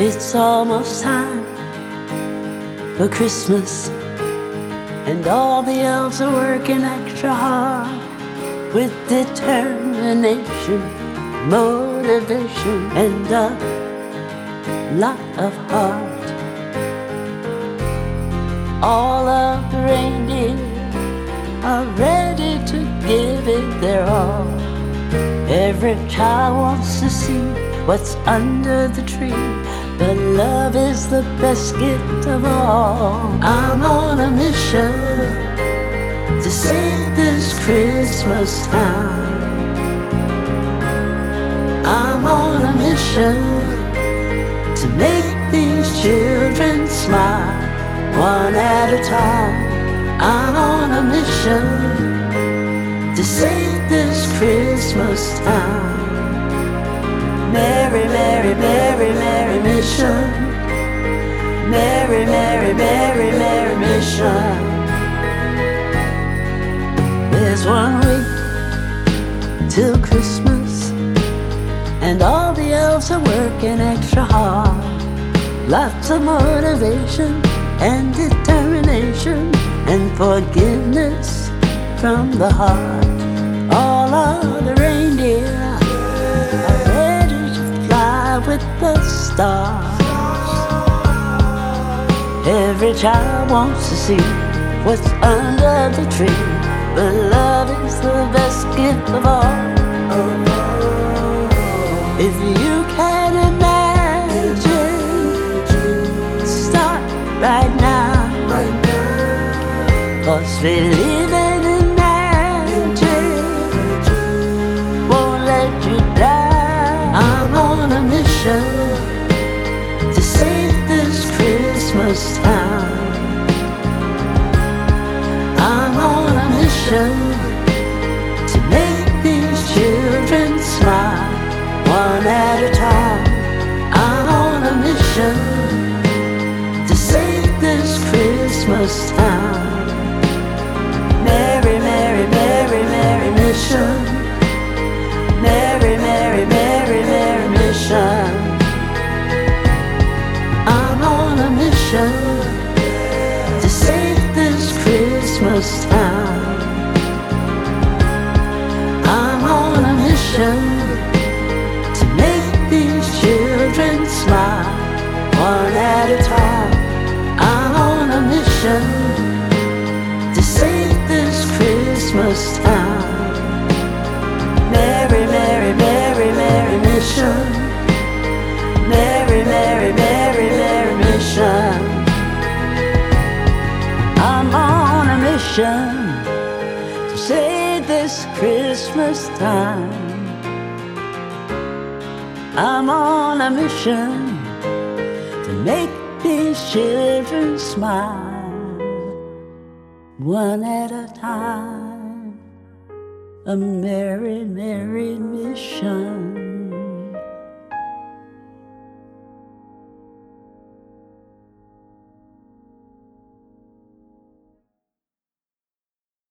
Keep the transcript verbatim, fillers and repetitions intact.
It's almost time for Christmas, and all the elves are working extra hard with determination, motivation, and a lot of heart. All of the reindeer are ready to give it their all. Every child wants to see what's under the tree, but love is the best gift of all. I'm on a mission to save this Christmas time. I'm on a mission to make these children smile one at a time. I'm on a mission to save this Christmas time. Merry, merry, merry, merry mission. Merry, merry, merry, merry mission. There's one week till Christmas, and all the elves are working extra hard. Lots of motivation and determination and forgiveness from the heart. All of the reindeer are ready to fly with the stars. Every child wants to see what's under the tree, but love is the best gift of all. If you can imagine, start right now. Cause believing in magic won't let you down. I'm on a mission to save this Christmas time. I'm on a mission to make these children smile one at a time. I'm on a mission to save this Christmas time. Merry, merry, merry, merry mission. Merry, merry, merry, merry mission. I'm on a mission to save this Christmas time. I'm on a mission to make these children smile one at a time. I'm on a mission to save this Christmas time. Merry, merry, merry, merry mission. Merry, merry, merry, merry mission. I'm on a mission to save this Christmas time. I'm on a mission to make these children smile one at a time. A merry, merry mission.